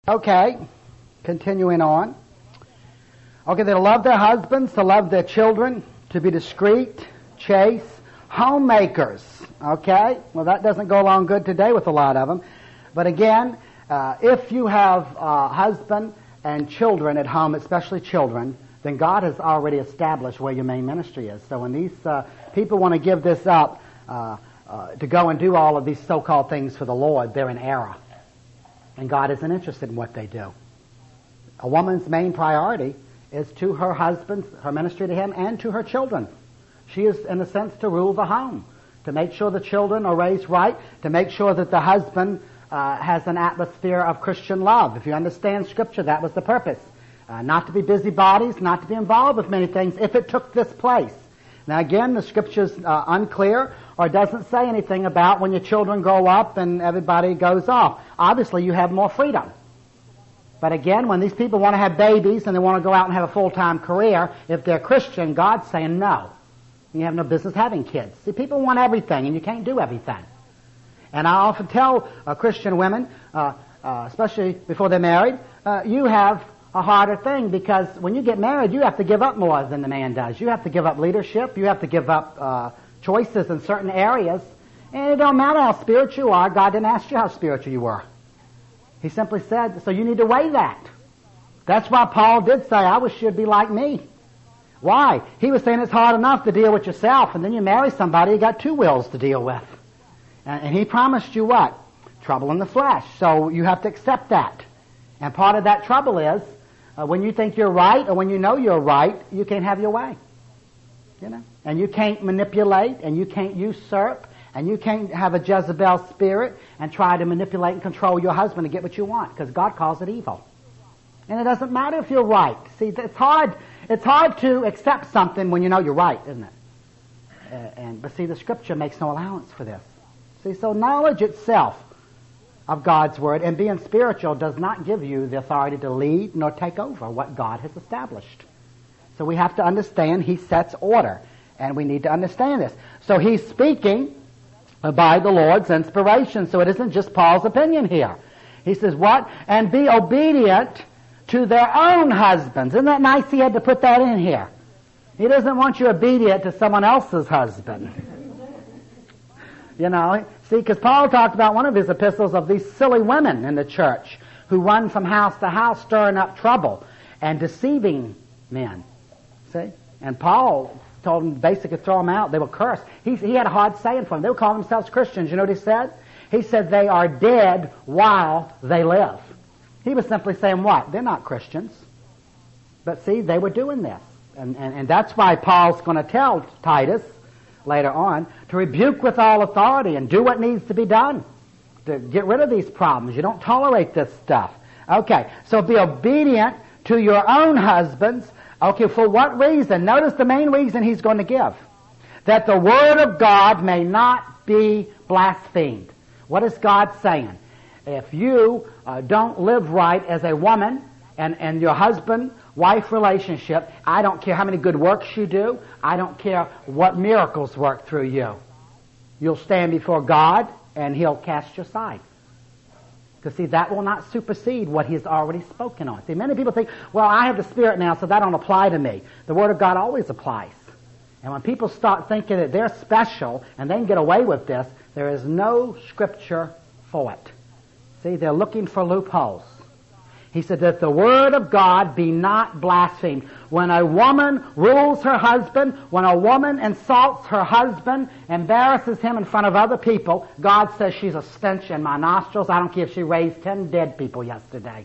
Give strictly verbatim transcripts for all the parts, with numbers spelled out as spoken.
Okay, continuing on. Okay, they love their husbands, to love their children, to be discreet, chaste, homemakers. Okay, well that doesn't go along good today with a lot of them. But again, uh, if you have a husband and children at home, especially children, then God has already established where your main ministry is. So when these uh, people want to give this up uh, uh, to go and do all of these so-called things for the Lord, they're in error. And God isn't interested in what they do. A woman's main priority is to her husband, her ministry to him, and to her children. She is, in a sense, to rule the home, to make sure the children are raised right, to make sure that the husband uh, has an atmosphere of Christian love. If you understand Scripture, that was the purpose. Uh, not to be busybodies, not to be involved with many things if it took this place. Now again, the Scripture's uh, unclear or doesn't say anything about when your children grow up and everybody goes off. Obviously, you have more freedom. But again, when these people want to have babies and they want to go out and have a full-time career, if they're Christian, God's saying no. You have no business having kids. See, people want everything, and you can't do everything. And I often tell uh, Christian women, uh, uh, especially before they're married, uh, you have a harder thing, because when you get married, you have to give up more than the man does. You have to give up leadership. You have to give up uh, choices in certain areas. And it don't matter how spiritual you are. God didn't ask you how spiritual you were. He simply said, so you need to weigh that. That's why Paul did say, I wish you'd be like me. Why? He was saying it's hard enough to deal with yourself, and then you marry somebody, you got two wills to deal with. And, and he promised you what? Trouble in the flesh. So you have to accept that. And part of that trouble is, uh, when you think you're right, or when you know you're right, you can't have your way. You know? And you can't manipulate, and you can't usurp, and you can't have a Jezebel spirit and try to manipulate and control your husband to get what you want, because God calls it evil. And it doesn't matter if you're right. See, it's hard, it's hard to accept something when you know you're right, isn't it? Uh, and but see, the Scripture makes no allowance for this. See, so knowledge itself of God's Word and being spiritual does not give you the authority to lead nor take over what God has established. So we have to understand He sets order, and we need to understand this. So He's speaking by the Lord's inspiration, so it isn't just Paul's opinion here. He says, what? And be obedient to their own husbands. Isn't that nice he had to put that in here? He doesn't want you obedient to someone else's husband. You know, see, because Paul talked about one of his epistles of these silly women in the church who run from house to house stirring up trouble and deceiving men. See? And Paul told them basically throw them out. They were cursed. He, he had a hard saying for them. They were calling themselves Christians. You know what he said? He said they are dead while they live. He was simply saying what? They're not Christians. But see, they were doing this. And, and, and that's why Paul's going to tell Titus later on to rebuke with all authority and do what needs to be done to get rid of these problems. You don't tolerate this stuff. Okay, so be obedient to your own husbands. Okay, for what reason? Notice the main reason he's going to give. That the Word of God may not be blasphemed. What is God saying? If you uh, don't live right as a woman and, and your husband-wife relationship, I don't care how many good works you do. I don't care what miracles work through you. You'll stand before God and He'll cast you aside. Because, see, that will not supersede what He's already spoken on. See, many people think, well, I have the Spirit now, so that don't apply to me. The Word of God always applies. And when people start thinking that they're special and they can get away with this, there is no Scripture for it. See, they're looking for loopholes. He said that the Word of God be not blasphemed. When a woman rules her husband, when a woman insults her husband, embarrasses him in front of other people, God says she's a stench in my nostrils. I don't care if she raised ten dead people yesterday.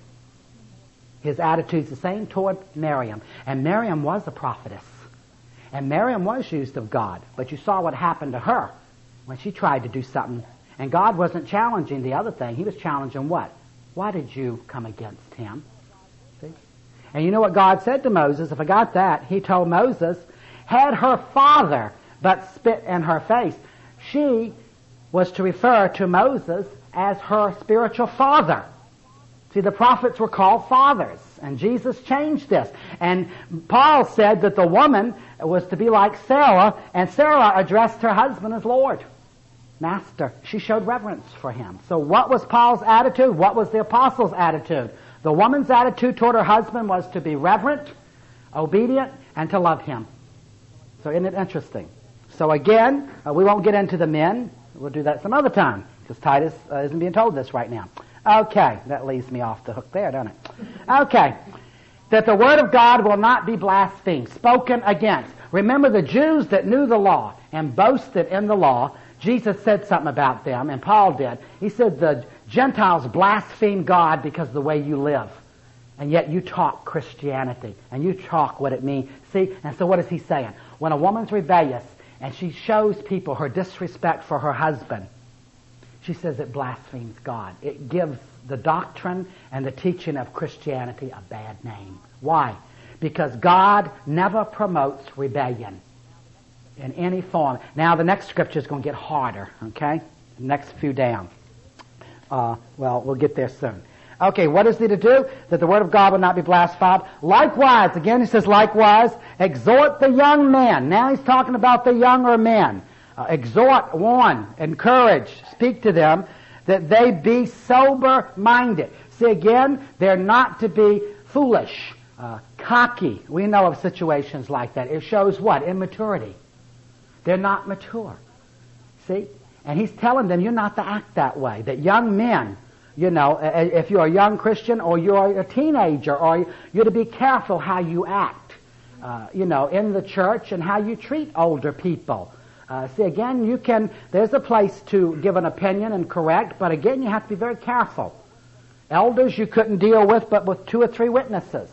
His attitude's the same toward Miriam. And Miriam was a prophetess. And Miriam was used of God. But you saw what happened to her when she tried to do something. And God wasn't challenging the other thing. He was challenging what? Why did you come against him? See? And you know what God said to Moses? If I got that, He told Moses, had her father but spit in her face. She was to refer to Moses as her spiritual father. See, the prophets were called fathers, and Jesus changed this. And Paul said that the woman was to be like Sarah, and Sarah addressed her husband as Lord. Master. She showed reverence for him. So what was Paul's attitude? What was the apostles' attitude? The woman's attitude toward her husband was to be reverent, obedient, and to love him. So isn't it interesting? So again, uh, we won't get into the men. We'll do that some other time, because Titus uh, isn't being told this right now. Okay, that leaves me off the hook there, doesn't it? Okay, that the word of God will not be blasphemed, spoken against. Remember the Jews that knew the law and boasted in the law. Jesus said something about them, and Paul did. He said the Gentiles blaspheme God because of the way you live. And yet you talk Christianity, and you talk what it means. See, and so what is he saying? When a woman's rebellious, and she shows people her disrespect for her husband, she says it blasphemes God. It gives the doctrine and the teaching of Christianity a bad name. Why? Because God never promotes rebellion in any form. Now the next scripture is going to get harder, okay? The next few down. Uh, well, we'll get there soon. Okay, what is he to do? That the word of God will not be blasphemed. Likewise, again he says, likewise, exhort the young men. Now he's talking about the younger men. Uh, exhort, warn, encourage, speak to them that they be sober-minded. See, again, they're not to be foolish, uh, cocky. We know of situations like that. It shows what? Immaturity. They're not mature. See? And he's telling them you're not to act that way. That young men, you know, if you're a young Christian or you're a teenager, or you're to be careful how you act, uh, you know, in the church and how you treat older people. Uh, see, again, you can, there's a place to give an opinion and correct, but again, you have to be very careful. Elders you couldn't deal with but with two or three witnesses,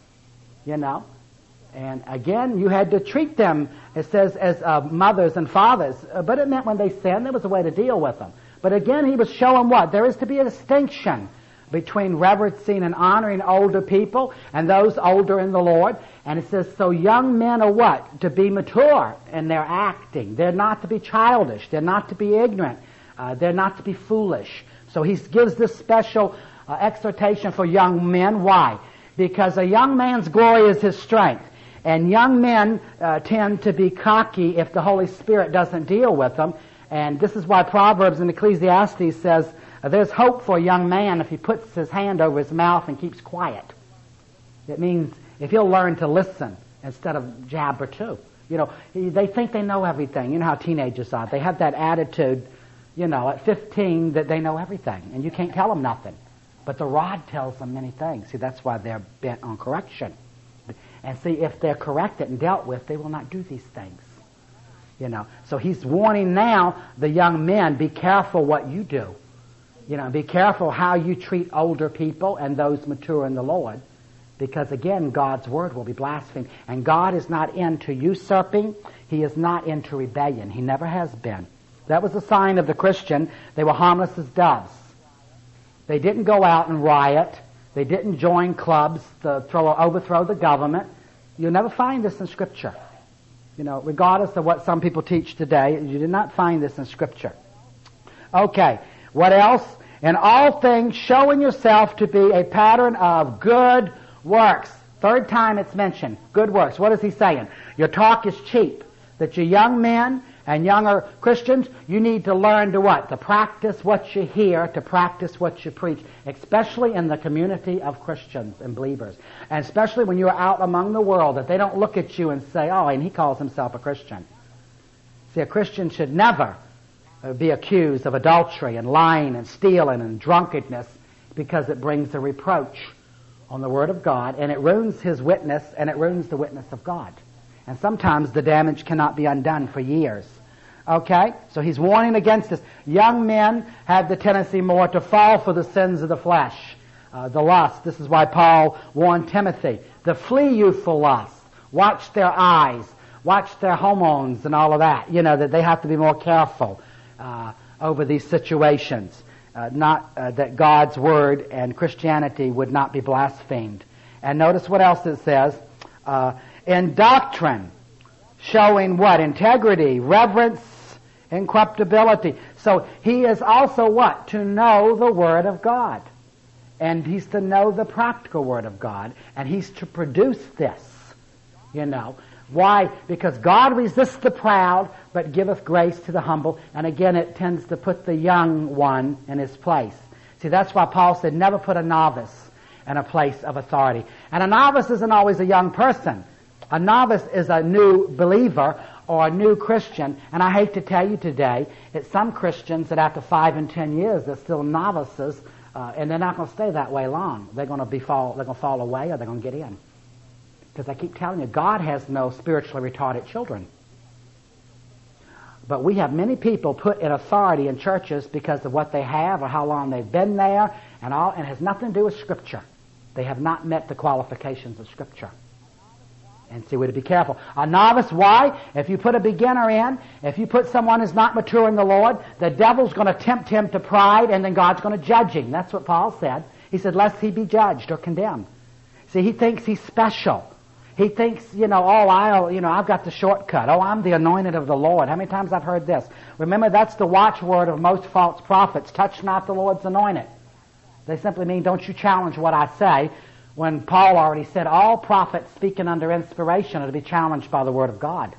you know. And again, you had to treat them, it says, as uh, mothers and fathers. Uh, but it meant when they sinned, there was a way to deal with them. But again, he was showing what? There is to be a distinction between reverencing and honoring older people and those older in the Lord. And it says, so young men are what? To be mature in their acting. They're not to be childish. They're not to be ignorant. Uh, they're not to be foolish. So he gives this special uh, exhortation for young men. Why? Because a young man's glory is his strength. And young men uh, tend to be cocky if the Holy Spirit doesn't deal with them. And this is why Proverbs and Ecclesiastes says uh, there's hope for a young man if he puts his hand over his mouth and keeps quiet. It means if he'll learn to listen instead of jabber too. You know, he, they think they know everything. You know how teenagers are. They have that attitude, you know, at fifteen that they know everything. And you can't tell them nothing. But the rod tells them many things. See, that's why they're bent on correction. And see, if they're corrected and dealt with, they will not do these things. You know, so he's warning now the young men, be careful what you do. You know, be careful how you treat older people and those mature in the Lord. Because again, God's word will be blasphemed. And God is not into usurping. He is not into rebellion. He never has been. That was a sign of the Christian. They were harmless as doves. They didn't go out and riot. They didn't join clubs to throw, overthrow the government. You'll never find this in Scripture. You know, regardless of what some people teach today, you did not find this in Scripture. Okay, what else? In all things, showing yourself to be a pattern of good works. Third time it's mentioned, good works. What is he saying? Your talk is cheap. That you young men and younger Christians, you need to learn to what? To practice what you hear, to practice what you preach, especially in the community of Christians and believers. And especially when you're out among the world, that they don't look at you and say, oh, and he calls himself a Christian. See, a Christian should never be accused of adultery and lying and stealing and drunkenness, because it brings a reproach on the Word of God, and it ruins his witness, and it ruins the witness of God. And sometimes the damage cannot be undone for years. Okay? So he's warning against this. Young men have the tendency more to fall for the sins of the flesh, uh, the lust. This is why Paul warned Timothy to flee youthful lust. Watch their eyes. Watch their hormones and all of that. You know, that they have to be more careful uh, over these situations. Uh, not uh, that God's Word and Christianity would not be blasphemed. And notice what else it says. Uh, in doctrine, showing what? Integrity, reverence, incorruptibility. So he is also what? To know the Word of God. And he's to know the practical Word of God. And he's to produce this. You know. Why? Because God resists the proud, but giveth grace to the humble. And again, it tends to put the young one in his place. See, that's why Paul said, never put a novice and a place of authority. And a novice isn't always a young person. A novice is a new believer or a new Christian. And I hate to tell you today that some Christians that after five and ten years they're still novices, uh, and they're not going to stay that way long. They're going to be fall. They're going to fall away, or they're going to get in. Because I keep telling you, God has no spiritually retarded children. But we have many people put in authority in churches because of what they have or how long they've been there, and all, and it has nothing to do with Scripture. They have not met the qualifications of Scripture. And see, we have to be careful. A novice, why? If you put a beginner in, if you put someone who's not mature in the Lord, the devil's going to tempt him to pride, and then God's going to judge him. That's what Paul said. He said, lest he be judged or condemned. See, he thinks he's special. He thinks, you know, oh, I'll, you know, I've got the shortcut. Oh, I'm the anointed of the Lord. How many times I've heard this? Remember, that's the watchword of most false prophets. Touch not the Lord's anointed. They simply mean, don't you challenge what I say, when Paul already said all prophets speaking under inspiration are to be challenged by the Word of God.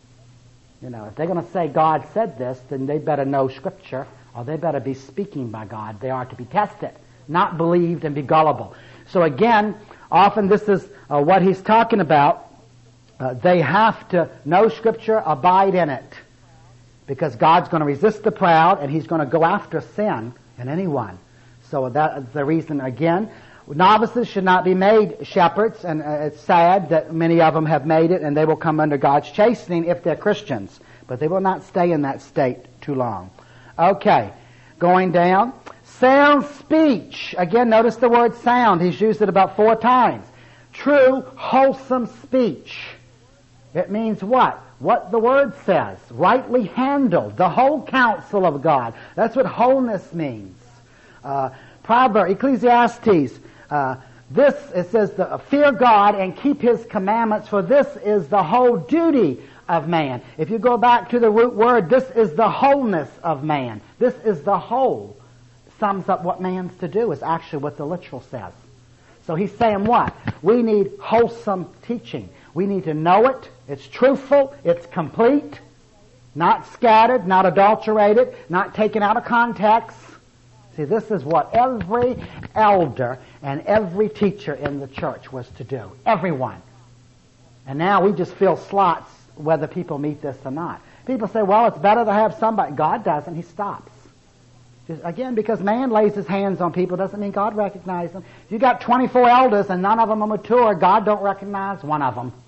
You know, if they're going to say God said this, then they better know Scripture, or they better be speaking by God. They are to be tested, not believed and be gullible. So again, often this is uh, what he's talking about. Uh, they have to know Scripture, abide in it. Because God's going to resist the proud, and He's going to go after sin in anyone. So that's the reason, again, novices should not be made shepherds, and uh, it's sad that many of them have made it, and they will come under God's chastening if they're Christians. But they will not stay in that state too long. Okay, going down. Sound speech. Again, notice the word sound. He's used it about four times. True, wholesome speech. It means what? What the Word says. Rightly handled. The whole counsel of God. That's what wholeness means. Uh, Proverbs, Ecclesiastes, uh, this, it says, the, fear God and keep His commandments, for this is the whole duty of man. If you go back to the root word, this is the wholeness of man. This is the whole. Sums up what man's to do, is actually what the literal says. So he's saying what? We need wholesome teaching. We need to know it. It's truthful. It's complete. Not scattered, not adulterated, not taken out of context. See, this is what every elder and every teacher in the church was to do. Everyone. And now we just fill slots whether people meet this or not. People say, well, it's better to have somebody. God doesn't. He stops. Just, again, because man lays his hands on people doesn't mean God recognizes them. If you got twenty-four elders and none of them are mature, God don't recognize one of them.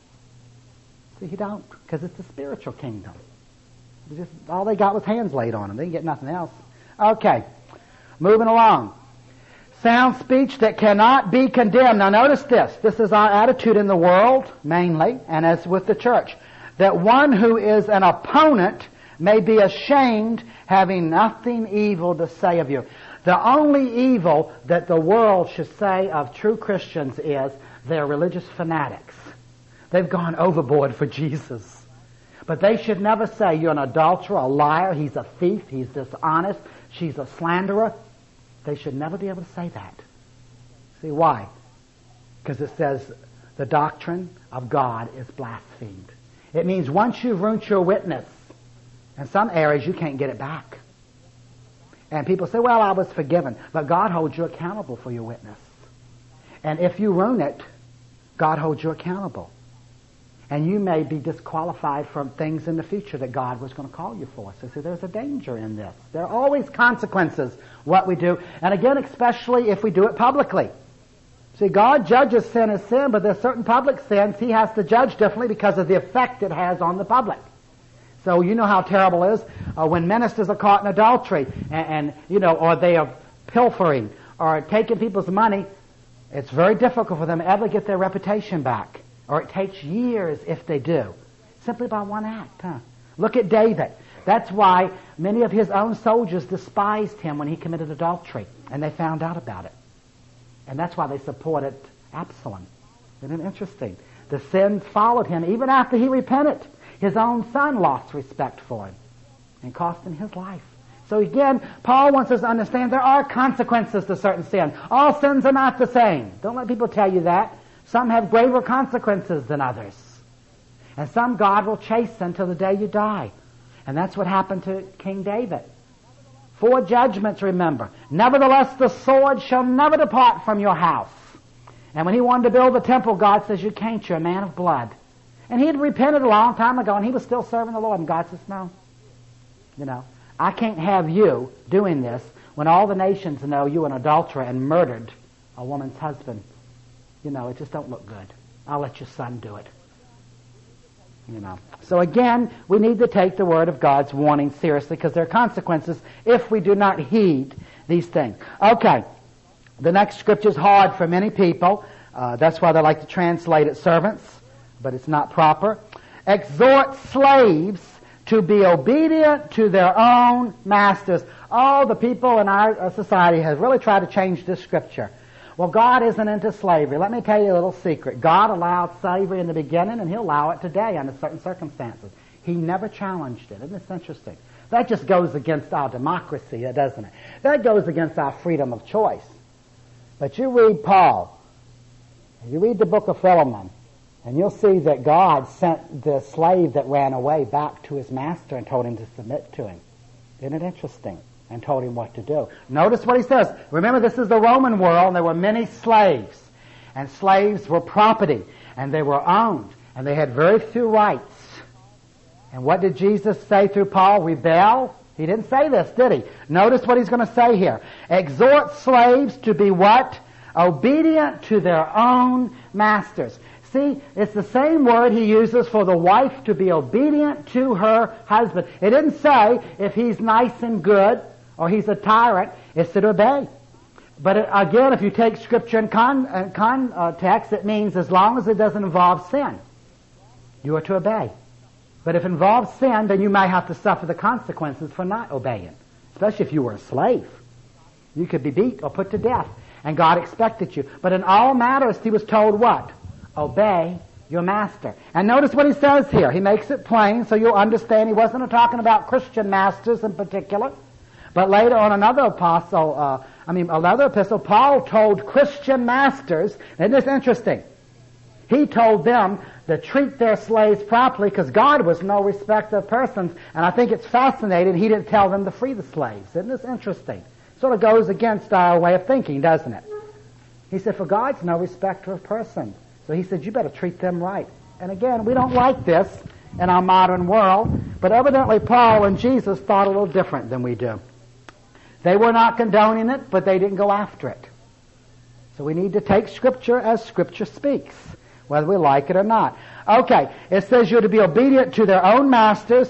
See, He don't, because it's the spiritual kingdom. It's just, all they got was hands laid on them. They didn't get nothing else. Okay, moving along. Sound speech that cannot be condemned. Now notice this. This is our attitude in the world, mainly, and as with the church. That one who is an opponent may be ashamed, having nothing evil to say of you. The only evil that the world should say of true Christians is they're religious fanatics. They've gone overboard for Jesus. But they should never say you're an adulterer, a liar, he's a thief, he's dishonest, she's a slanderer. They should never be able to say that. See why? Because it says the doctrine of God is blasphemed. It means once you've ruined your witness, in some areas you can't get it back. And people say, well, I was forgiven. But God holds you accountable for your witness. And if you ruin it, God holds you accountable. And you may be disqualified from things in the future that God was going to call you for. So see, there's a danger in this. There are always consequences what we do. And again, especially if we do it publicly. See, God judges sin as sin, but there's certain public sins He has to judge differently because of the effect it has on the public. So you know how terrible it is uh, when ministers are caught in adultery and, and, you know, or they are pilfering or taking people's money. It's very difficult for them to ever get their reputation back. Or it takes years if they do. Simply by one act. Huh? Look at David. That's why many of his own soldiers despised him when he committed adultery. And they found out about it. And that's why they supported Absalom. Isn't it interesting? The sins followed him even after he repented. His own son lost respect for him and cost him his life. So again, Paul wants us to understand there are consequences to certain sin. All sins are not the same. Don't let people tell you that. Some have graver consequences than others. And some God will chasten until the day you die. And that's what happened to King David. Four judgments, remember. Nevertheless, the sword shall never depart from your house. And when he wanted to build the temple, God says, you can't, you're a man of blood. And he had repented a long time ago, and he was still serving the Lord. And God says, no. You know, I can't have you doing this when all the nations know you an adulterer and murdered a woman's husband. You know, it just don't look good. I'll let your son do it. You know. So again, we need to take the word of God's warning seriously because there are consequences if we do not heed these things. Okay. The next scripture is hard for many people. Uh, that's why they like to translate it servants, but it's not proper. Exhort slaves to be obedient to their own masters. Oh, the people in our society have really tried to change this scripture. Well, God isn't into slavery. Let me tell you a little secret. God allowed slavery in the beginning, and He'll allow it today under certain circumstances. He never challenged it. Isn't this interesting? That just goes against our democracy, doesn't it? That goes against our freedom of choice. But you read Paul, you read the book of Philemon, and you'll see that God sent the slave that ran away back to his master and told him to submit to him. Isn't it interesting? And told him what to do. Notice what he says. Remember, this is the Roman world, and there were many slaves. And slaves were property, and they were owned, and they had very few rights. And what did Jesus say through Paul? Rebel? He didn't say this, did he? Notice what he's going to say here. Exhort slaves to be what? Obedient to their own masters. See, it's the same word he uses for the wife to be obedient to her husband. It didn't say if he's nice and good or he's a tyrant, it's to obey. But it, again, if you take Scripture in con, uh, context, it means as long as it doesn't involve sin, you are to obey. But if it involves sin, then you may have to suffer the consequences for not obeying, especially if you were a slave. You could be beat or put to death, and God expected you. But in all matters, he was told what? Obey your master. And notice what he says here. He makes it plain so you'll understand he wasn't talking about Christian masters in particular. But later on another apostle, uh, I mean another epistle, Paul told Christian masters, and this is interesting, he told them to treat their slaves properly because God was no respecter of persons. And I think it's fascinating he didn't tell them to free the slaves. Isn't this interesting? Sort of goes against our way of thinking, doesn't it? He said, for God's no respecter of persons. So he said, you better treat them right. And again, we don't like this in our modern world, but evidently Paul and Jesus thought a little different than we do. They were not condoning it, but they didn't go after it. So we need to take Scripture as Scripture speaks, whether we like it or not. Okay, it says you're to be obedient to their own masters,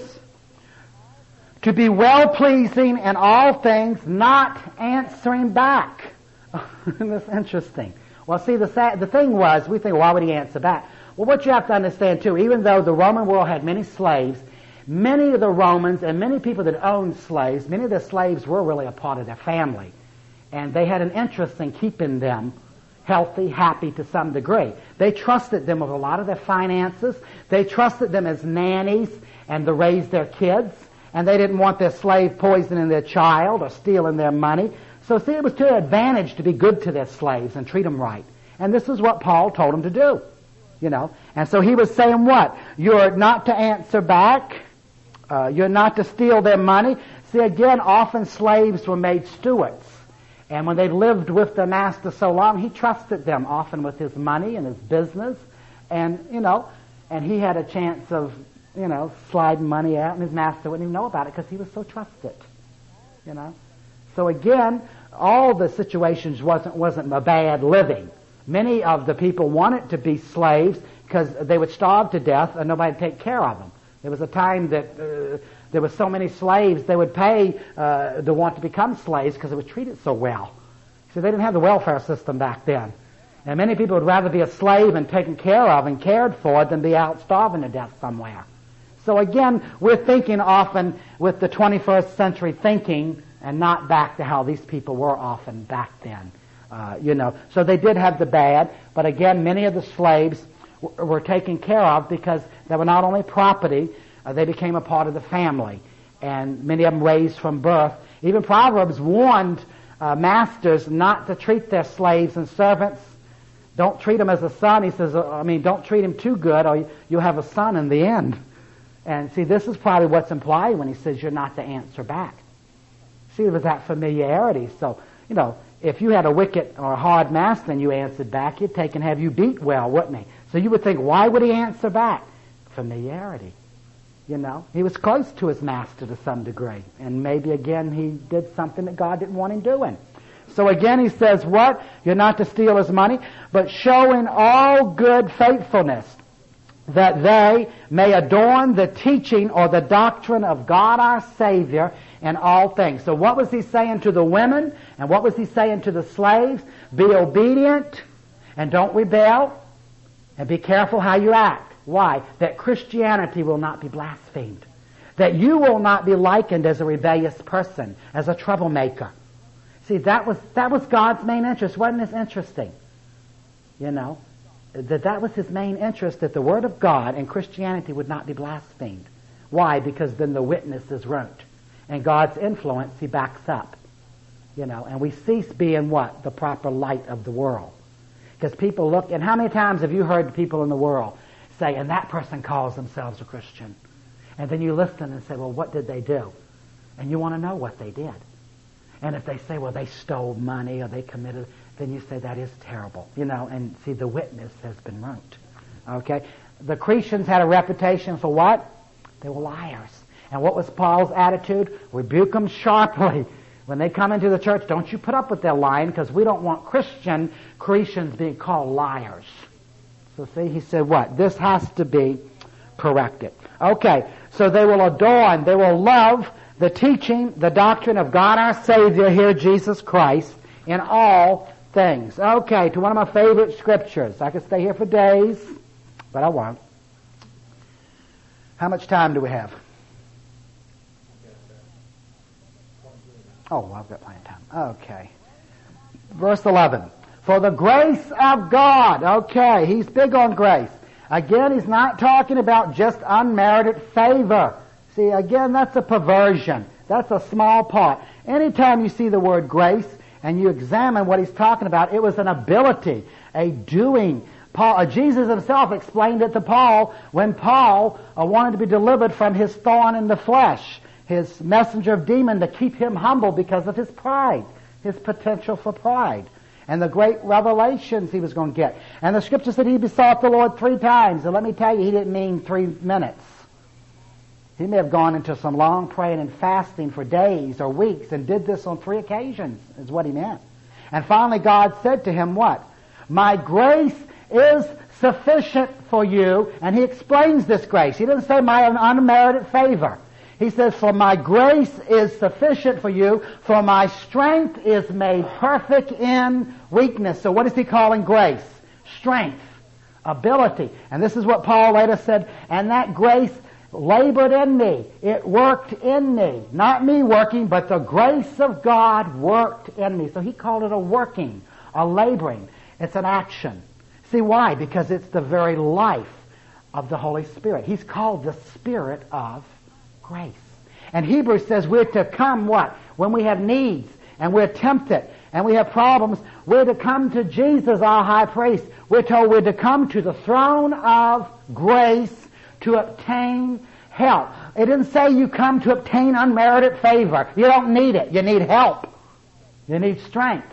to be well-pleasing in all things, not answering back. That's interesting. Well, see, the the thing was, we think, why would he answer back? Well, what you have to understand, too, even though the Roman world had many slaves, many of the Romans and many people that owned slaves, many of the slaves were really a part of their family. And they had an interest in keeping them healthy, happy to some degree. They trusted them with a lot of their finances. They trusted them as nannies and to raise their kids. And they didn't want their slave poisoning their child or stealing their money. So see, it was to their advantage to be good to their slaves and treat them right. And this is what Paul told them to do. You know, and so he was saying what? You're not to answer back. Uh, you're not to steal their money. See, again, often slaves were made stewards. And when they lived with their master so long, he trusted them often with his money and his business. And, you know, and he had a chance of, you know, sliding money out, and his master wouldn't even know about it because he was so trusted. You know. So again, all the situations wasn't wasn't a bad living. Many of the people wanted to be slaves because they would starve to death and nobody would take care of them. There was a time that uh, there were so many slaves they would pay uh, to want to become slaves because they were treated so well. So they didn't have the welfare system back then. And many people would rather be a slave and taken care of and cared for than be out starving to death somewhere. So again, we're thinking often with the twenty-first century thinking and not back to how these people were often back then. Uh, you know, so they did have the bad, but again, many of the slaves w- were taken care of because they were not only property, uh, they became a part of the family, and many of them raised from birth. Even Proverbs warned uh, masters not to treat their slaves and servants. Don't treat them as a son. He says, uh, I mean, don't treat him too good, or you'll have a son in the end. And see, this is probably what's implied when he says you're not to answer back. See, it was that familiarity. So, you know, if you had a wicked or a hard master and you answered back, he'd take and have you beat well, wouldn't he? So you would think, why would he answer back? Familiarity. You know, he was close to his master to some degree. And maybe again he did something that God didn't want him doing. So again he says, what? You're not to steal his money, but show in all good faithfulness that they may adorn the teaching or the doctrine of God our Savior in all things. So what was he saying to the women? And what was he saying to the slaves? Be obedient and don't rebel, and be careful how you act. Why? That Christianity will not be blasphemed. That you will not be likened as a rebellious person, as a troublemaker. See, that was that was God's main interest. Wasn't this interesting? You know, that that was his main interest, that the Word of God and Christianity would not be blasphemed. Why? Because then the witness is ruined. And God's influence he backs up. You know, and we cease being what? The proper light of the world. Because people look, and how many times have you heard people in the world say, and that person calls themselves a Christian? And then you listen and say, well, what did they do? And you want to know what they did. And if they say, well, they stole money or they committed, then you say that is terrible. You know, and see, the witness has been ruined. Okay? The Cretans had a reputation for what? They were liars. And what was Paul's attitude? Rebuke them sharply. When they come into the church, don't you put up with their lying, because we don't want Christian Cretans being called liars. So see, he said what? This has to be corrected. Okay, so they will adorn, they will love the teaching, the doctrine of God our Savior here, Jesus Christ, in all things. Okay, to one of my favorite scriptures. I could stay here for days, but I won't. How much time do we have? Oh, I've got plenty of time. Okay. Verse eleven. For the grace of God. Okay, he's big on grace. Again, he's not talking about just unmerited favor. See, again, that's a perversion. That's a small part. Anytime you see the word grace and you examine what he's talking about, it was an ability, a doing. Paul, uh, Jesus himself explained it to Paul when Paul uh, wanted to be delivered from his thorn in the flesh, his messenger of demon, to keep him humble because of his pride, his potential for pride, and the great revelations he was going to get. And the scripture said he besought the Lord three times. And let me tell you, he didn't mean three minutes. He may have gone into some long praying and fasting for days or weeks and did this on three occasions, is what he meant. And finally God said to him what? My grace is sufficient for you. And he explains this grace. He doesn't say my unmerited favor. He says, for my grace is sufficient for you, for my strength is made perfect in weakness. So what is he calling grace? Strength, ability. And this is what Paul later said, and that grace labored in me. It worked in me. Not me working, but the grace of God worked in me. So he called it a working, a laboring. It's an action. See why? Because it's the very life of the Holy Spirit. He's called the Spirit of grace. And Hebrews says we're to come what? When we have needs and we're tempted and we have problems, we're to come to Jesus, our high priest. We're told we're to come to the throne of grace to obtain help. It didn't say you come to obtain unmerited favor. You don't need it. You need help. You need strength.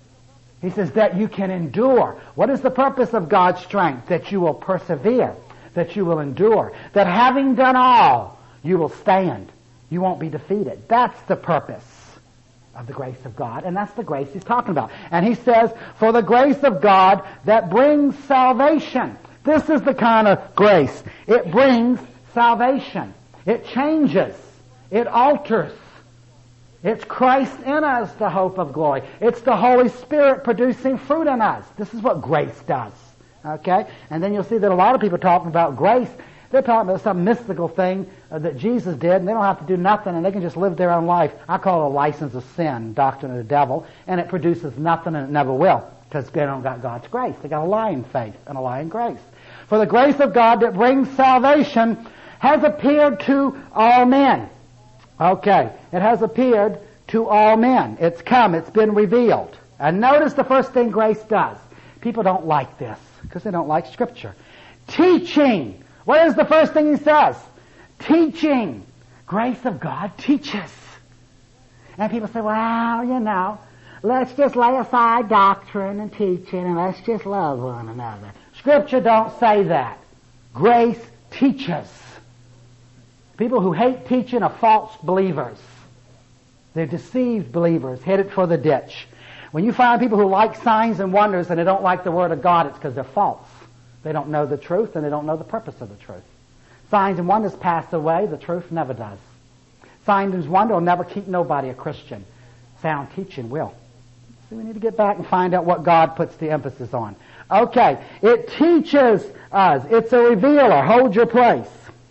He says that you can endure. What is the purpose of God's strength? That you will persevere, that you will endure, that having done all, you will stand. You won't be defeated. That's the purpose of the grace of God, and that's the grace he's talking about. And he says, for the grace of God that brings salvation. This is the kind of grace. It brings salvation. It changes. It alters. It's Christ in us, the hope of glory. It's the Holy Spirit producing fruit in us. This is what grace does. Okay? And then you'll see that a lot of people talking about grace, they're talking about some mystical thing uh, that Jesus did, and they don't have to do nothing, and they can just live their own life. I call it a license of sin, doctrine of the devil, and it produces nothing, and it never will, because they don't got God's grace. They got a lying faith and a lying grace. For the grace of God that brings salvation has appeared to all men. Okay, it has appeared to all men. It's come, it's been revealed. And notice the first thing grace does. People don't like this, because they don't like Scripture. Teaching. What is the first thing he says? Teaching. Grace of God teaches. And people say, well, you know, let's just lay aside doctrine and teaching and let's just love one another. Scripture don't say that. Grace teaches. People who hate teaching are false believers. They're deceived believers, headed for the ditch. When you find people who like signs and wonders and they don't like the Word of God, it's because they're false. They don't know the truth and they don't know the purpose of the truth. Signs and wonders pass away, the truth never does. Signs and wonders will never keep nobody a Christian. Sound teaching will. So we need to get back and find out what God puts the emphasis on. Okay, it teaches us. It's a revealer. Hold your place.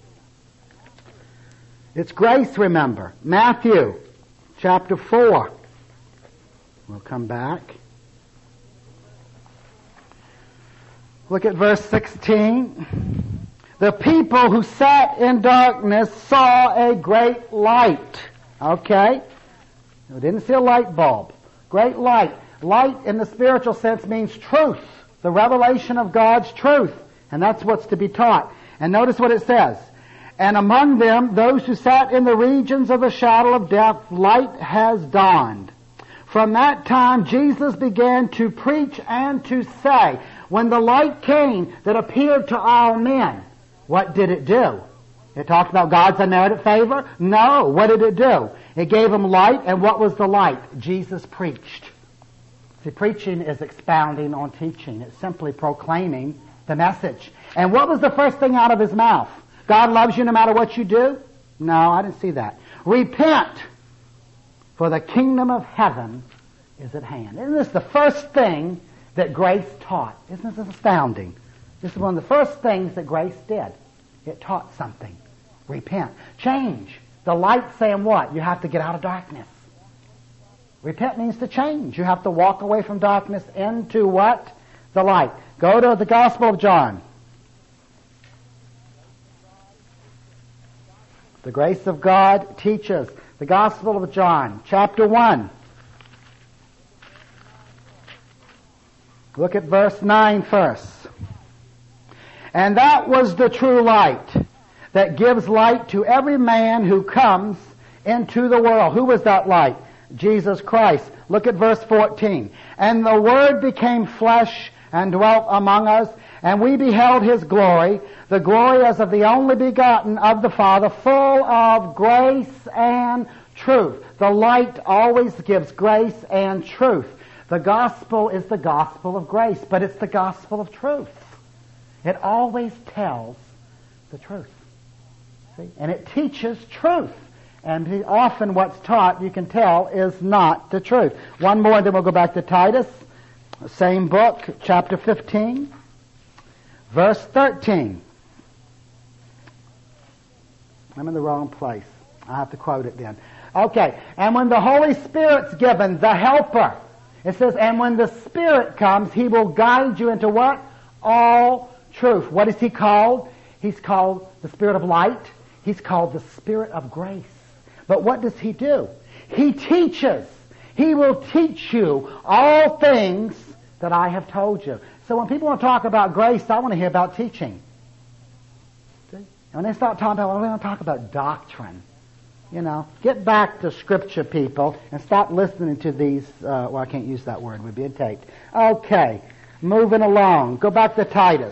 It's grace, remember. Matthew chapter four. We'll come back. Look at verse sixteen. The people who sat in darkness saw a great light. Okay? We didn't see a light bulb. Great light. Light in the spiritual sense means truth. The revelation of God's truth. And that's what's to be taught. And notice what it says. And among them, those who sat in the regions of the shadow of death, light has dawned. From that time, Jesus began to preach and to say, when the light came that appeared to all men, what did it do? It talked about God's unmerited favor? No. What did it do? It gave them light, and what was the light? Jesus preached. See, preaching is expounding on teaching. It's simply proclaiming the message. And what was the first thing out of his mouth? God loves you no matter what you do? No, I didn't see that. Repent, for the kingdom of heaven is at hand. Isn't this the first thing that grace taught? Isn't this astounding? This is one of the first things that grace did. It taught something. Repent. Change. The light saying what? You have to get out of darkness. Repent means to change. You have to walk away from darkness into what? The light. Go to the Gospel of John. The grace of God teaches. The Gospel of John, chapter one. Look at verse nine first. And that was the true light that gives light to every man who comes into the world. Who was that light? Jesus Christ. Look at verse fourteen. And the Word became flesh and dwelt among us, and we beheld His glory, the glory as of the only begotten of the Father, full of grace and truth. The light always gives grace and truth. The gospel is the gospel of grace, but it's the gospel of truth. It always tells the truth. See? And it teaches truth. And often what's taught, you can tell, is not the truth. One more, and then we'll go back to Titus. Same book, chapter fifteen, verse thirteen. I'm in the wrong place. I have to quote it then. Okay, and when the Holy Spirit's given, the Helper, it says, and when the Spirit comes, He will guide you into what? All truth. What is He called? He's called the Spirit of light. He's called the Spirit of grace. But what does He do? He teaches. He will teach you all things that I have told you. So when people want to talk about grace, I want to hear about teaching. See? And when they start talking about, well, we want to talk about doctrine. You know, get back to Scripture, people, and stop listening to these, uh, well, I can't use that word, we're being taped. Okay, moving along. Go back to Titus.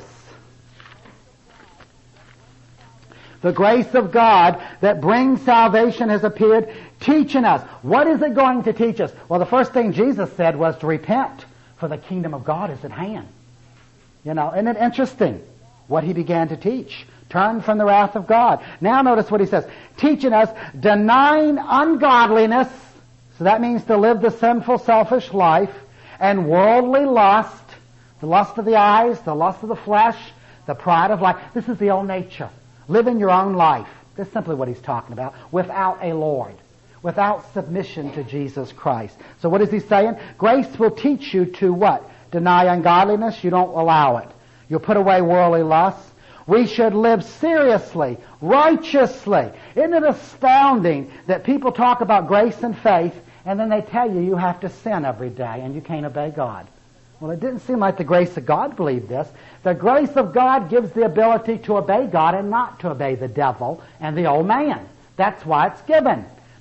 The grace of God that brings salvation has appeared, teaching us. What is it going to teach us? Well, the first thing Jesus said was to repent, for the kingdom of God is at hand. You know, isn't it interesting what He began to teach? Turn from the wrath of God. Now notice what He says. Teaching us, denying ungodliness, so that means to live the sinful, selfish life, and worldly lust, the lust of the eyes, the lust of the flesh, the pride of life. This is the old nature. Living your own life. That's simply what He's talking about. Without a Lord. Without submission to Jesus Christ. So what is He saying? Grace will teach you to what? Deny ungodliness. You don't allow it. You'll put away worldly lust. We should live seriously, righteously. Isn't it astounding that people talk about grace and faith, and then they tell you you have to sin every day and you can't obey God? Well, it didn't seem like the grace of God believed this. The grace of God gives the ability to obey God and not to obey the devil and the old man. That's why it's given.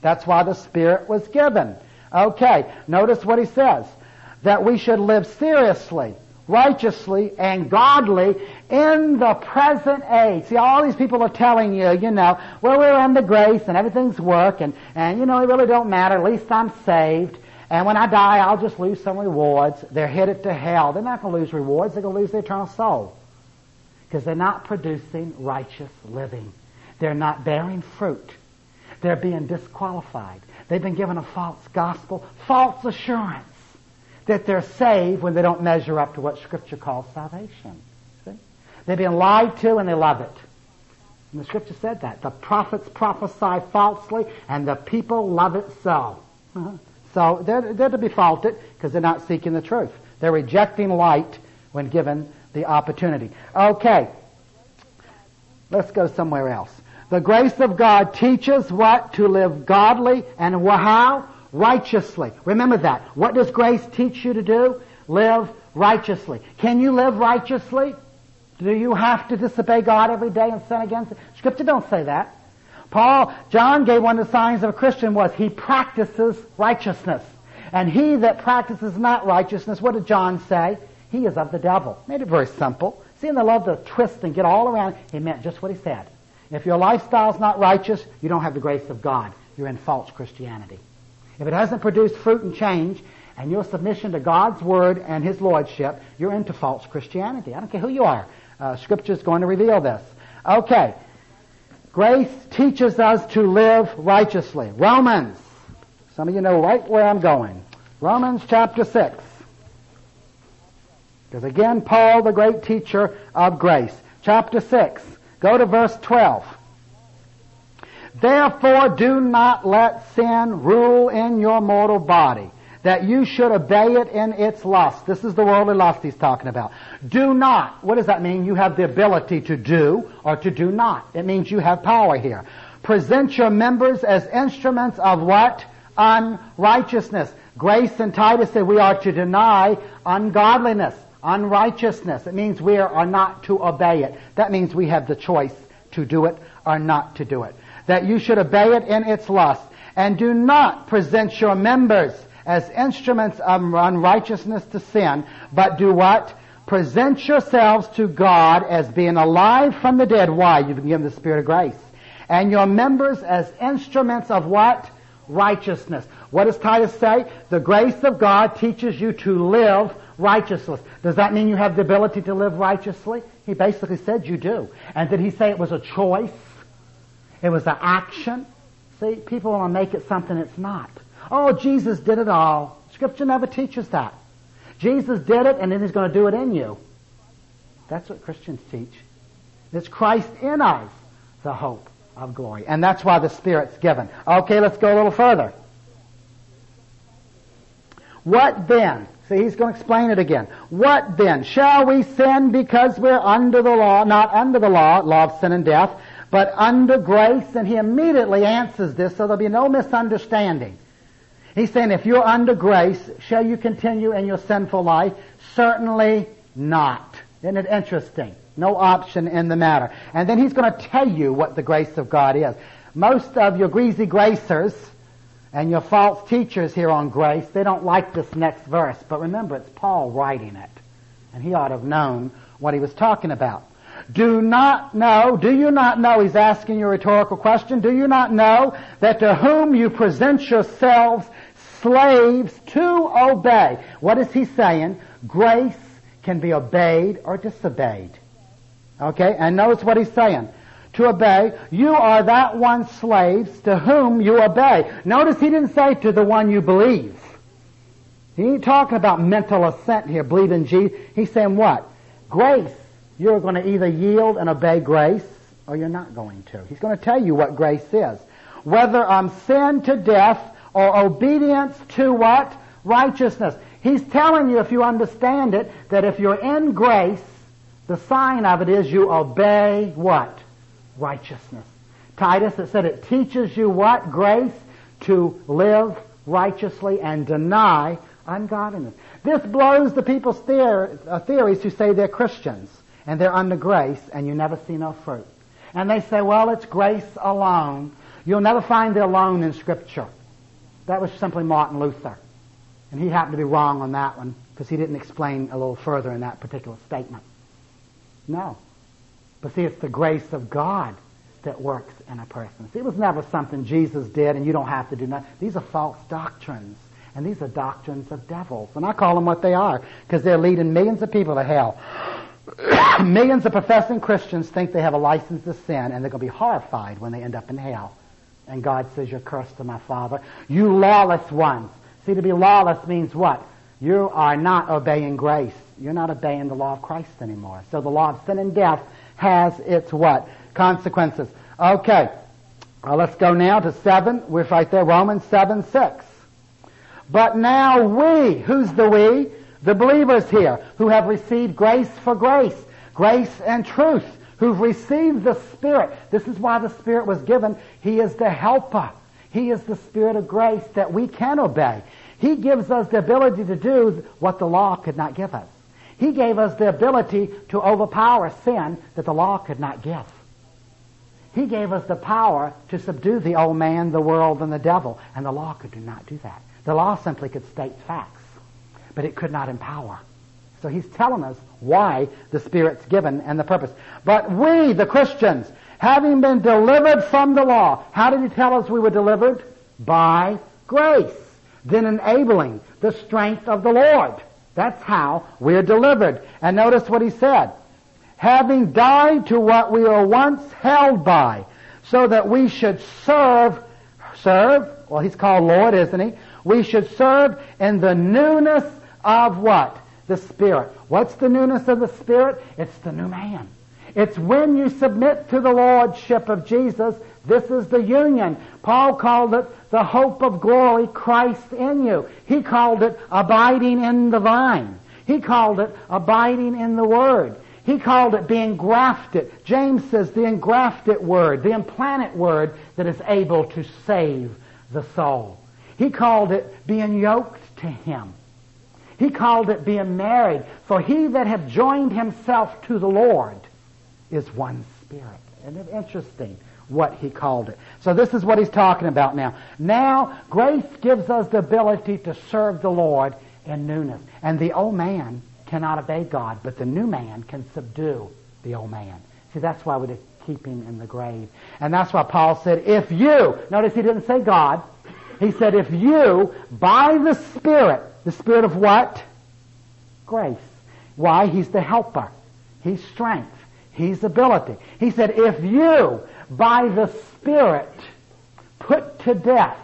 That's why the Spirit was given. Okay, notice what he says. That we should live seriously, righteously, and godly in the present age. See, all these people are telling you, you know, well, we're under grace and everything's work, and, and you know, it really don't matter. At least I'm saved. And when I die, I'll just lose some rewards. They're headed to hell. They're not going to lose rewards. They're going to lose their eternal soul. Because they're not producing righteous living. They're not bearing fruit. They're being disqualified. They've been given a false gospel, false assurance that they're saved when they don't measure up to what Scripture calls salvation. See? They're being lied to and they love it. And the Scripture said that. The prophets prophesy falsely and the people love it so. Uh-huh. So they're, they're to be faulted because they're not seeking the truth. They're rejecting light when given the opportunity. Okay. Let's go somewhere else. The grace of God teaches what? To live godly and how? Righteously. Remember that. What does grace teach you to do? Live righteously. Can you live righteously? Do you have to disobey God every day and sin against it? Scripture don't say that. Paul, John gave one of the signs of a Christian was he practices righteousness. And he that practices not righteousness, what did John say? He is of the devil. Made it very simple. See, and they love to twist and get all around. He meant just what he said. If your lifestyle's not righteous, you don't have the grace of God. You're in false Christianity. If it hasn't produced fruit and change, and your submission to God's Word and His Lordship, you're into false Christianity. I don't care who you are. Uh, Scripture's going to reveal this. Okay. Grace teaches us to live righteously. Romans. Some of you know right where I'm going. Romans chapter six. Because again, Paul, the great teacher of grace. Chapter six. Go to verse twelve. Therefore do not let sin rule in your mortal body, that you should obey it in its lust. This is the worldly lust he's talking about. Do not. What does that mean? You have the ability to do or to do not. It means you have power here. Present your members as instruments of what? Unrighteousness. Grace and Titus said we are to deny ungodliness, unrighteousness. It means we are not to obey it. That means we have the choice to do it or not to do it. That you should obey it in its lust. And do not present your members as instruments of unrighteousness to sin, but do what? Present yourselves to God as being alive from the dead. Why? You've been given the Spirit of grace. And your members as instruments of what? Righteousness. What does Titus say? The grace of God teaches you to live righteously. Does that mean you have the ability to live righteously? He basically said you do. And did he say it was a choice? It was an action? See, people want to make it something it's not. Oh, Jesus did it all. Scripture never teaches that. Jesus did it, and then He's going to do it in you. That's what Christians teach. It's Christ in us, the hope of glory. And that's why the Spirit's given. Okay, let's go a little further. What then? See, he's going to explain it again. What then? Shall we sin because we're under the law? Not under the law, law of sin and death, but under grace. And he immediately answers this so there'll be no misunderstanding. He's saying, if you're under grace, shall you continue in your sinful life? Certainly not. Isn't it interesting? No option in the matter. And then he's going to tell you what the grace of God is. Most of your greasy gracers and your false teachers here on grace, they don't like this next verse. But remember, it's Paul writing it. And he ought to have known what he was talking about. Do not know, do you not know, he's asking you a rhetorical question, do you not know that to whom you present yourselves slaves to obey? What is he saying? Grace can be obeyed or disobeyed. Okay, and notice what he's saying. To obey, you are that one slaves to whom you obey. Notice he didn't say to the one you believe. He ain't talking about mental assent here, believe in Jesus. He's saying what? Grace. You're going to either yield and obey grace, or you're not going to. He's going to tell you what grace is. Whether I'm sin to death or obedience to what? Righteousness. He's telling you, if you understand it, that if you're in grace, the sign of it is you obey what? Righteousness. Titus, it said it teaches you what? Grace to live righteously and deny ungodliness. This blows the people's theor- uh, theories who say they're Christians and they're under grace and you never see no fruit. And they say, well, it's grace alone. You'll never find the alone in Scripture. That was simply Martin Luther. And he happened to be wrong on that one because he didn't explain a little further in that particular statement. No. But see, it's the grace of God that works in a person. See, it was never something Jesus did and you don't have to do nothing. These are false doctrines. And these are doctrines of devils. And I call them what they are because they're leading millions of people to hell. Millions of professing Christians think they have a license to sin, and they're going to be horrified when they end up in hell. And God says, you're cursed to my Father. You lawless ones. See, to be lawless means what? You are not obeying grace. You're not obeying the law of Christ anymore. So the law of sin and death has its what? Consequences. Okay. Well, let's go now to seven. We're right there, Romans seven six. But now we, who's the we? The believers here, who have received grace for grace, grace and truth, who've received the Spirit. This is why the Spirit was given. He is the helper. He is the Spirit of grace that we can obey. He gives us the ability to do what the law could not give us. He gave us the ability to overpower sin that the law could not give. He gave us the power to subdue the old man, the world, and the devil, and the law could do not do that. The law simply could state facts, but it could not empower. So he's telling us why the Spirit's given and the purpose. But we, the Christians, having been delivered from the law, how did he tell us we were delivered? By grace, then enabling the strength of the Lord. That's how we're delivered. And notice what he said. Having died to what we were once held by, so that we should serve, serve, well, he's called Lord, isn't he? We should serve in the newness of what? The Spirit. What's the newness of the Spirit? It's the new man. It's when you submit to the Lordship of Jesus. This is the union. Paul called it the hope of glory, Christ in you. He called it abiding in the vine. He called it abiding in the Word. He called it being grafted. James says the engrafted Word, the implanted Word that is able to save the soul. He called it being yoked to Him. He called it being married. For he that hath joined himself to the Lord is one spirit. Isn't it interesting what he called it? So this is what he's talking about now. Now, grace gives us the ability to serve the Lord in newness. And the old man cannot obey God, but the new man can subdue the old man. See, that's why we're to keep him in the grave. And that's why Paul said, if you, notice he didn't say God, he said, if you, by the Spirit, the Spirit of what? Grace. Why? He's the helper. He's strength. He's ability. He said, if you, by the Spirit, put to death,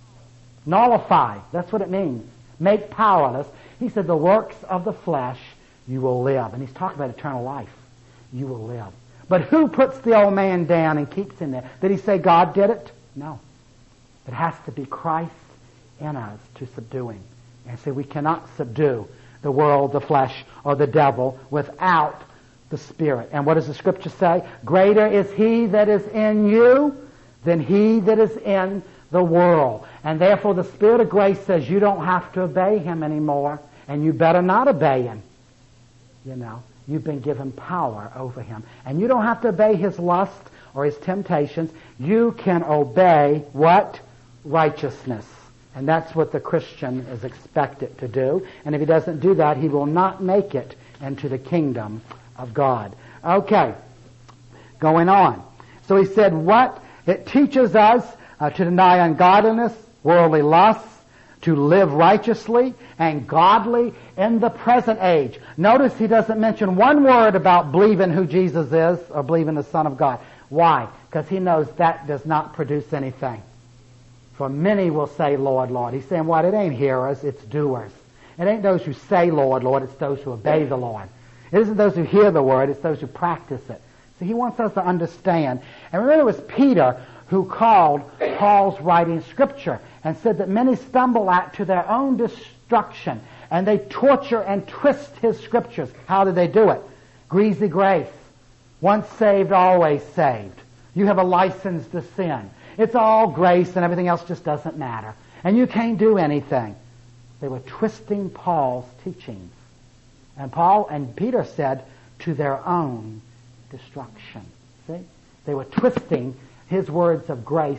nullify, that's what it means, make powerless, he said, the works of the flesh, you will live. And he's talking about eternal life. You will live. But who puts the old man down and keeps him there? Did he say God did it? No. It has to be Christ in us to subdue him. And so we cannot subdue the world, the flesh, or the devil without the Spirit. And what does the Scripture say? Greater is he that is in you than he that is in the world. And therefore the Spirit of grace says you don't have to obey him anymore, and you better not obey him. You know, you've been given power over him. And you don't have to obey his lust or his temptations. You can obey what? Righteousness. And that's what the Christian is expected to do. And if he doesn't do that, he will not make it into the kingdom of God. Okay, going on. So he said what? It teaches us uh, to deny ungodliness, worldly lusts, to live righteously and godly in the present age. Notice he doesn't mention one word about believing who Jesus is or believing the Son of God. Why? Because he knows that does not produce anything. For many will say, Lord, Lord. He's saying, what? It ain't hearers, it's doers. It ain't those who say, Lord, Lord, it's those who obey the Lord. It isn't those who hear the word, it's those who practice it. So he wants us to understand. And remember, it was Peter who called Paul's writing Scripture and said that many stumble at to their own destruction, and they torture and twist his Scriptures. How did they do it? Greasy grace. Once saved, always saved. You have a license to sin. It's all grace and everything else just doesn't matter. And you can't do anything. They were twisting Paul's teachings. And Paul and Peter said, to their own destruction. See? They were twisting his words of grace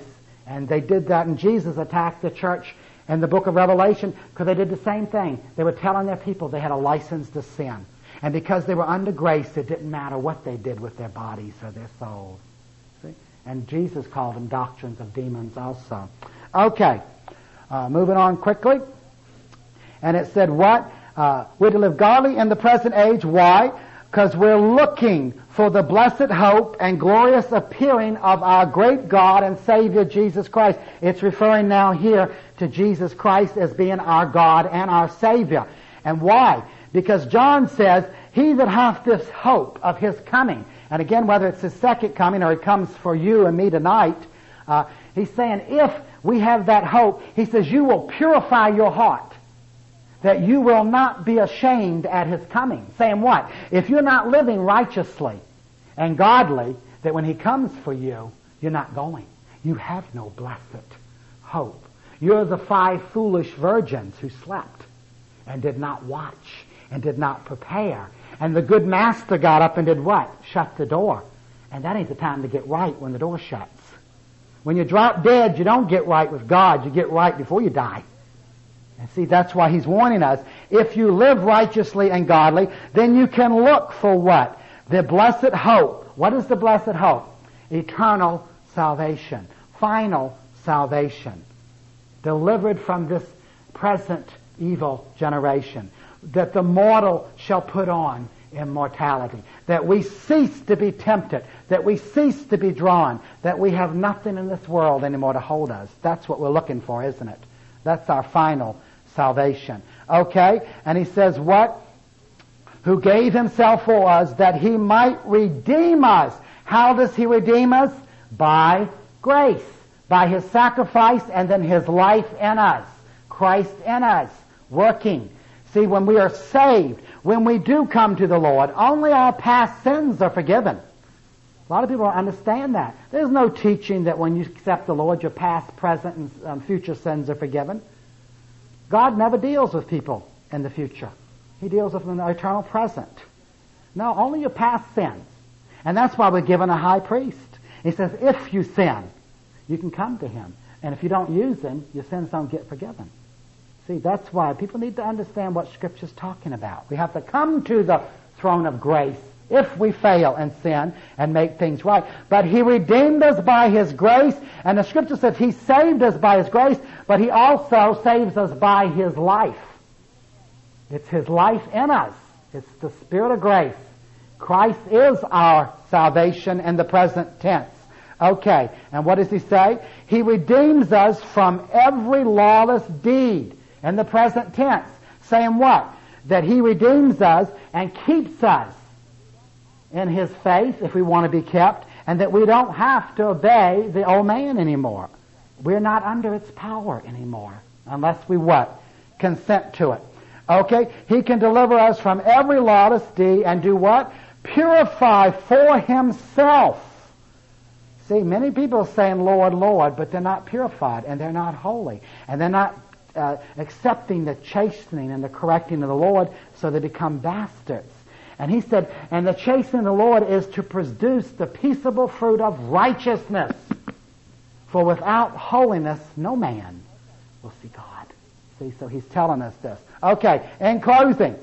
And they did that, and Jesus attacked the church in the book of Revelation because they did the same thing. They were telling their people they had a license to sin. And because they were under grace, it didn't matter what they did with their bodies or their souls. See? And Jesus called them doctrines of demons also. Okay, uh, moving on quickly. And it said what? Uh, we're to live godly in the present age. Why? Because we're looking for the blessed hope and glorious appearing of our great God and Savior Jesus Christ. It's referring now here to Jesus Christ as being our God and our Savior. And why? Because John says, he that hath this hope of his coming, and again, whether it's his second coming or he comes for you and me tonight, uh, he's saying if we have that hope, he says you will purify your heart, that you will not be ashamed at his coming. Saying what? If you're not living righteously and godly, that when he comes for you, you're not going. You have no blessed hope. You're the five foolish virgins who slept and did not watch and did not prepare. And the good master got up and did what? Shut the door. And that ain't the time to get right when the door shuts. When you drop dead, you don't get right with God. You get right before you die. And see, that's why he's warning us. If you live righteously and godly, then you can look for what? The blessed hope. What is the blessed hope? Eternal salvation. Final salvation. Delivered from this present evil generation. That the mortal shall put on immortality. That we cease to be tempted. That we cease to be drawn. That we have nothing in this world anymore to hold us. That's what we're looking for, isn't it? That's our final salvation. Okay? And he says what? Who gave himself for us that he might redeem us. How does he redeem us? By grace. By his sacrifice and then his life in us. Christ in us. Working. See, when we are saved, when we do come to the Lord, only our past sins are forgiven. A lot of people don't understand that. There's no teaching that when you accept the Lord, your past, present, and um, future sins are forgiven. God never deals with people in the future. He deals with them in the eternal present. No, only your past sins. And that's why we're given a high priest. He says, if you sin, you can come to him. And if you don't use him, your sins don't get forgiven. See, that's why people need to understand what Scripture's talking about. We have to come to the throne of grace if we fail and sin and make things right. But he redeemed us by his grace, and the Scripture says he saved us by his grace, but he also saves us by his life. It's his life in us. It's the Spirit of grace. Christ is our salvation in the present tense. Okay, and what does he say? He redeems us from every lawless deed in the present tense. Saying what? That he redeems us and keeps us in his faith if we want to be kept, and that we don't have to obey the old man anymore. We're not under its power anymore unless we what? Consent to it. Okay? He can deliver us from every lawless deed and do what? Purify for himself. See, many people are saying, Lord, Lord, but they're not purified and they're not holy. And they're not uh, accepting the chastening and the correcting of the Lord, so they become bastards. And he said, and the chastening of the Lord is to produce the peaceable fruit of righteousness. For without holiness, no man will see God. See, so he's telling us this. Okay, in closing.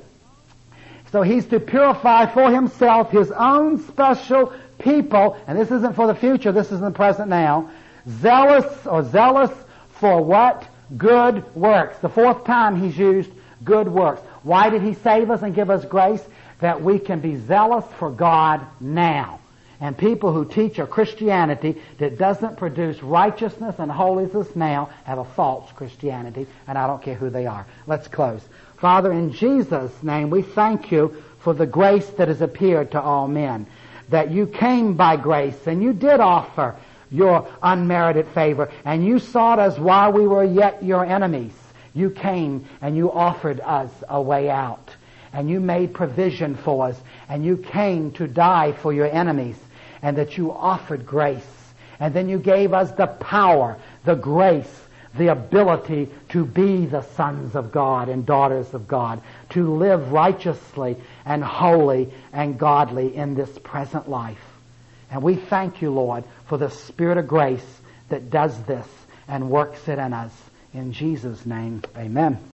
So he's to purify for himself his own special people, and this isn't for the future, this is in the present now, zealous or zealous for what? Good works. The fourth time he's used good works. Why did he save us and give us grace? That we can be zealous for God now. And people who teach a Christianity that doesn't produce righteousness and holiness now have a false Christianity, and I don't care who they are. Let's close. Father, in Jesus' name, we thank you for the grace that has appeared to all men. That you came by grace and you did offer your unmerited favor, and you sought us while we were yet your enemies. You came and you offered us a way out, and you made provision for us, and you came to die for your enemies, and that you offered grace, and then you gave us the power, the grace, the ability to be the sons of God and daughters of God, to live righteously and holy and godly in this present life. And we thank you, Lord, for the Spirit of grace that does this and works it in us. In Jesus' name, amen.